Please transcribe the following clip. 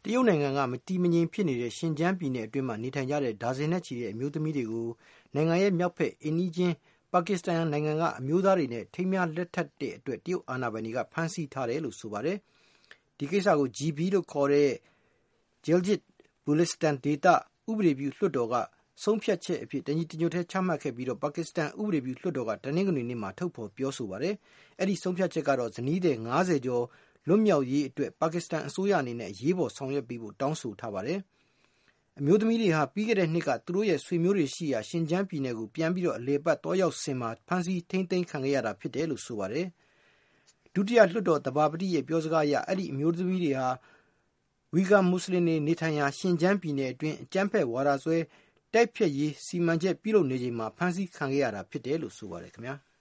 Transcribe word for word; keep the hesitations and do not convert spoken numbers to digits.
တရုတ်နိုင်ငံကမတည်မငြိမ်ဖြစ်နေတဲ့ရှင်ကျန်းပြည်နယ်အတွင်းမှာနေထိုင်ကြတဲ့ဒါဇင်နဲ့ချီတဲ့အမျိုးသမီးတွေကိုနိုင်ငံရဲ့မြောက်ဘက်အိမ်နီးချင်းပါကစ္စတန်နိုင်ငံကအမျိုးသားတွေနဲ့ထိမ်းမြားလက်ထပ်တဲ့အတွက်တရုတ်အာဏာပိုင်တွေကဖမ်းဆီးထားတယ်လို့ဆိုပါတယ်။ဒီကိစ္စကို ဂျီ ဘီ လို့ခေါ်တဲ့ Gilgit-Baltistan ဒေသဥပဒေပြုလွှတ်တော်ကဆုံးဖြတ်ချက်အဖြစ်တညီတညွတ်တည်းချမှတ်ခဲ့ပြီးတော့ပါကစ္စတန်ဥပဒေပြုလွှတ်တော်ကတနင်္ဂနွေနေ့မှာထုတ်ဖော်ပြောဆိုပါတယ်။အဲ့ဒီဆုံးဖြတ်ချက်ကတော့ဇနီးသည်ငါးဆယ်ကျော်လွတ်မြောက်ရေးအတွက်ပါကစ္စတန်အစိုးရအနေနဲ့အရေးပေါ်ဆောင်ရွက်ပေးဖို့တောင်းဆိုထားပါတယ်။အမျိုးသမီးတွေဟာပြီးခဲ့တဲ့နှစ်ကသူတို့ရဲ့ဆွေမျိုးတွေရှိရာရှင်ကျန်းပြည်နယ်ကိုပြန်ပြီးတော့အလေပတ်တောရောက်စင်မှာဖမ်းဆီးထိန်းသိမ်းခံခဲ့ရတာဖြစ်တယ်လို့ဆိုပါတယ်။ဒုတိယလွှတ်တော်သဘာပတိရဲ့ပြောစကားအရအဲ့ဒီအမျိုးသမီးတွေဟာဝီဂါမွတ်စလင်တွေနေထိုင်ရာရှင်ကျန်းပြည်နယ်အတွင်းအကြမ်းဖက်ဝါဒစွဲတိုက်ဖျက်ရေးစီမံချက်ပြုလုပ်နေချိန်မှာဖမ်းဆီးခံခဲ့ရတာဖြစ်တယ်လို့ဆိုပါတယ်ခင်ဗျာ။